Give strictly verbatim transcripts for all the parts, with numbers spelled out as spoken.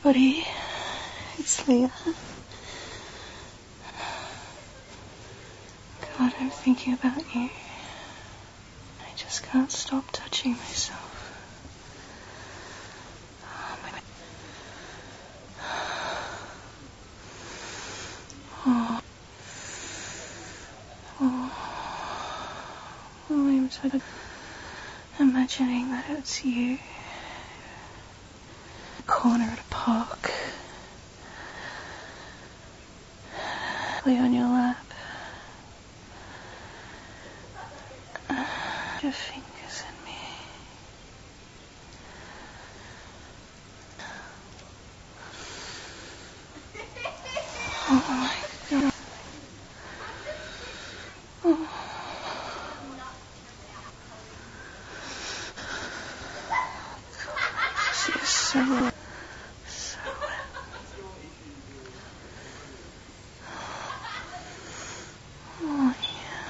everybody. It's Leah. God, I'm thinking about you. I just can't stop touching myself. Oh, my... oh. oh. oh I'm so imagining that it's you. Corner at a park. Lay on your lap. Your fingers in me. Oh my God. Oh. God, this is so so oh yeah.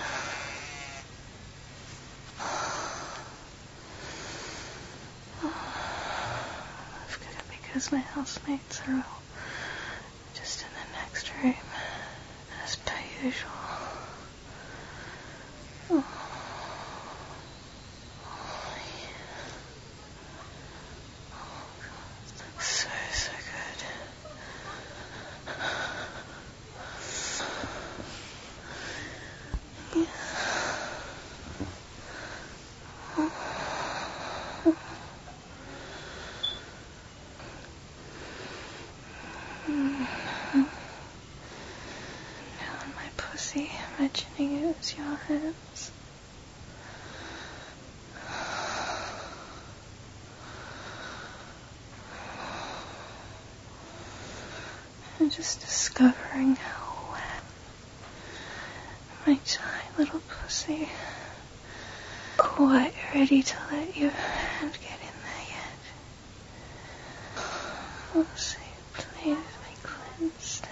I've got it because my housemates are all just in the next room, as per usual. Oh, oh yeah. Oh God, so, so good. Yeah. Oh. Mm-hmm. Now on my pussy, imagining it was your hands. And just discovering how wet my tiny little pussy, quite ready to let your hand get in there yet. Oh, so you played with me cleansed.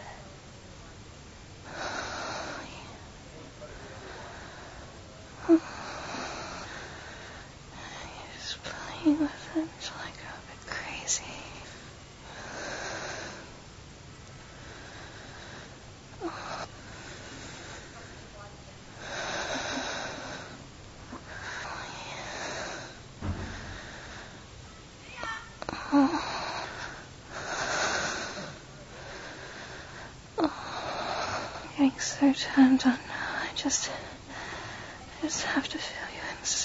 Oh, yeah. Oh. You're just playing with it until I go a bit crazy. Oh. Oh. Oh. I'm getting so turned on now. I just, I just have to feel you inside.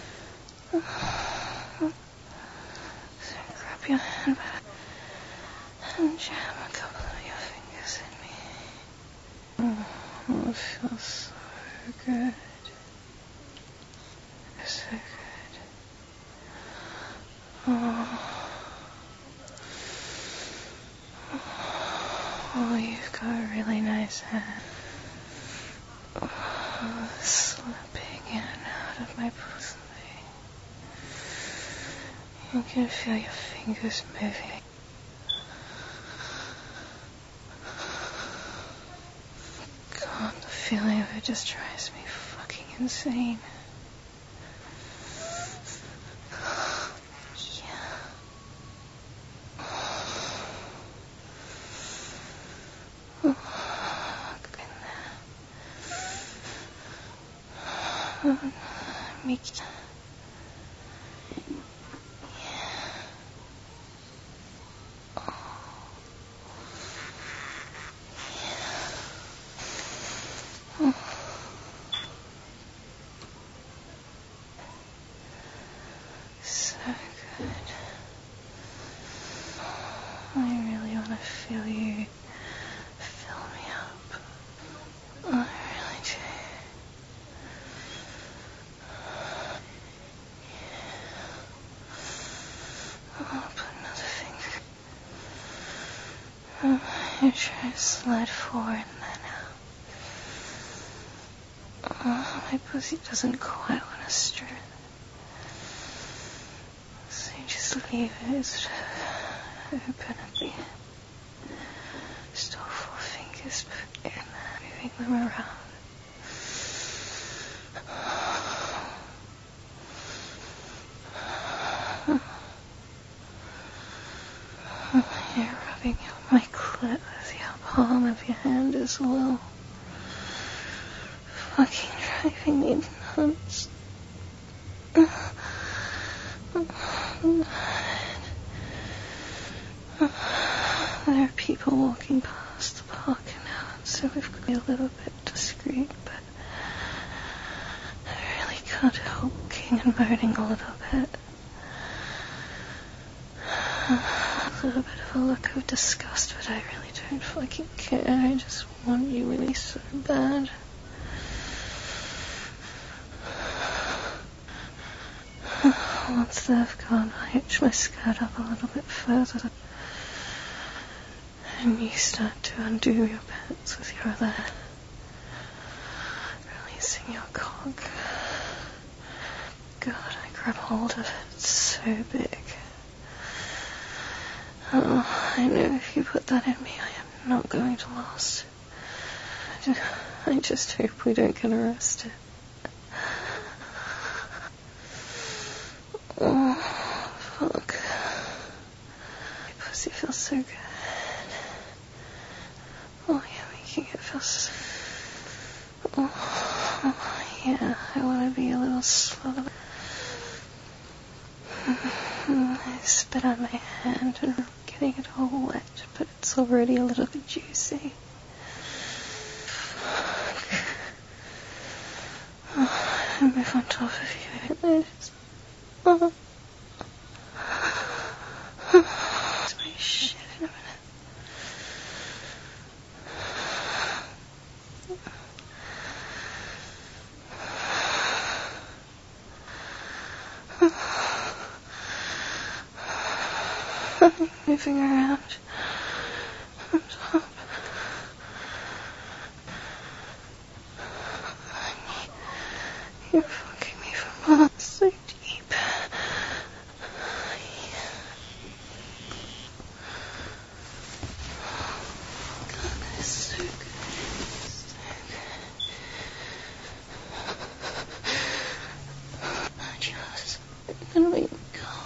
Oh. So grab your hand back and jam a couple of your fingers in me. Oh, it feels so good. So good. Oh. Oh, you've got a really nice hand. Oh, slipping in and out of my pussy. You can feel your fingers moving. God, the feeling of it just drives me fucking insane. Oh, me. Yeah. Oh. Yeah. Oh. So good. I really want to feel you fill me up. I really do. I'll put another finger. Oh, you try to slide forward and then out. Oh, my pussy doesn't quite want to stir. So you just leave it sort of open at the end. Just all four fingers put in there, moving them around. Oh, you're right. flirt with your palm of your hand as well. Fucking driving me nuts. There are people walking past the park now, so we've got to be a little bit discreet, but I really can't help walking and moaning a little bit. A little bit of a look of disgust, but I really don't fucking care. I just want you really so bad. Once they've gone, I hitch my skirt up a little bit further, and you start to undo your pants with your other hand, releasing your cock. God, I grab hold of it, it's so big. Oh, I know if you put that in me, I am not going to last. I just, I just hope we don't get arrested. Oh, fuck. My pussy feels so good. Oh, you're making it feel so... Oh, yeah, I want to be a little slow. I spit on my hand and I'm getting it all wet, but it's already a little bit juicy. Fuck. Oh, I move on top of you. I just... Oh. It's my shit in a minute. Moving around on top. You're fucking me from all so deep. God, that is so good. So good. I just gonna make me calm.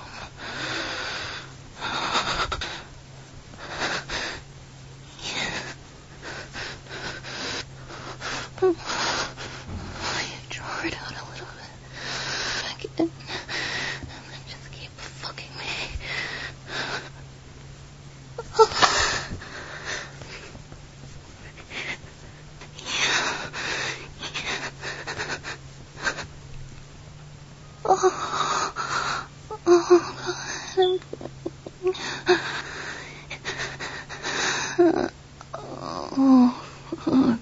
Oh, you draw it out a little bit. Back in. And then just keep fucking me. Oh. Yeah. Yeah. Oh. Oh, God. Oh, fuck.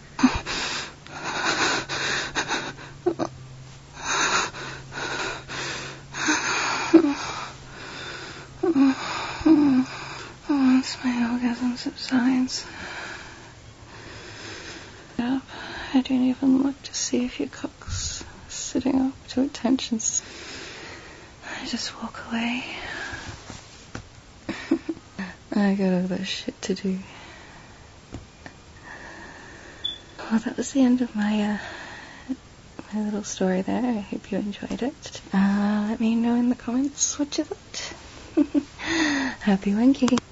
Once my orgasm subsides, up, I don't even look to see if your cock's sitting up to attention. I just walk away. I got other shit to do. Well, that was the end of my uh, my little story there. I hope you enjoyed it. Uh, let me know in the comments what you thought. Happy wanking.